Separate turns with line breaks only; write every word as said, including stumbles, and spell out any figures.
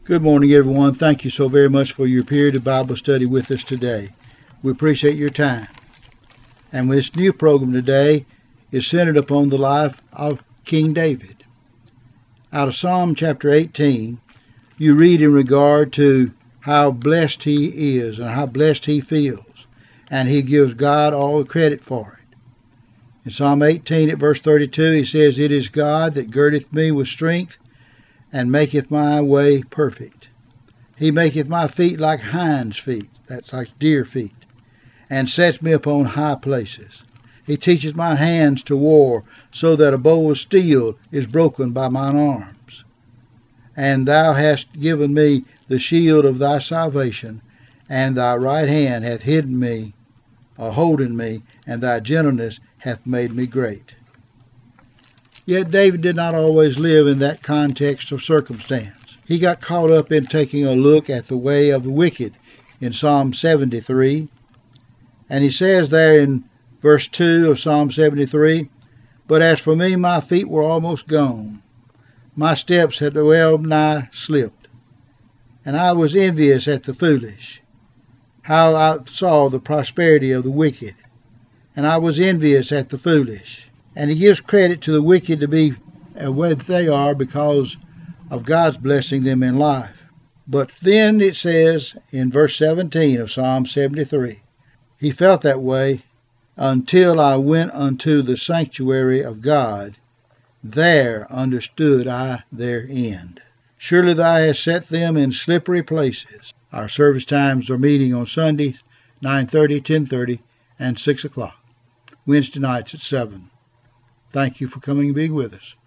Good morning, everyone. Thank you so very much for your period of Bible study with us today. We appreciate your time. And this new program today is centered upon the life of King David. Out of Psalm chapter eighteen, you read in regard to how blessed he is and how blessed he feels, and he gives God all the credit for it. In Psalm eighteen at verse thirty-two, he says, "It is God that girdeth me with strength, and maketh my way perfect. He maketh my feet like hinds' feet," that's like deer feet, "and sets me upon high places. He teacheth my hands to war, so that a bow of steel is broken by mine arms. And thou hast given me the shield of thy salvation, and thy right hand hath hidden me, or holden me, and thy gentleness hath made me great." Yet David did not always live in that context of circumstance. He got caught up in taking a look at the way of the wicked in Psalm seventy-three. And he says there in verse two of Psalm seventy-three, "But as for me, my feet were almost gone. My steps had well nigh slipped. And I was envious at the foolish, how I saw the prosperity of the wicked. And I was envious at the foolish." And he gives credit to the wicked to be where they are because of God's blessing them in life. But then it says in verse seventeen of Psalm seventy-three, "He felt that way until I went unto the sanctuary of God. There understood I their end. Surely thou hast set them in slippery places." Our service times are meeting on Sundays, nine thirty, ten thirty, and six o'clock. Wednesday nights at seven. Thank you for coming and being with us.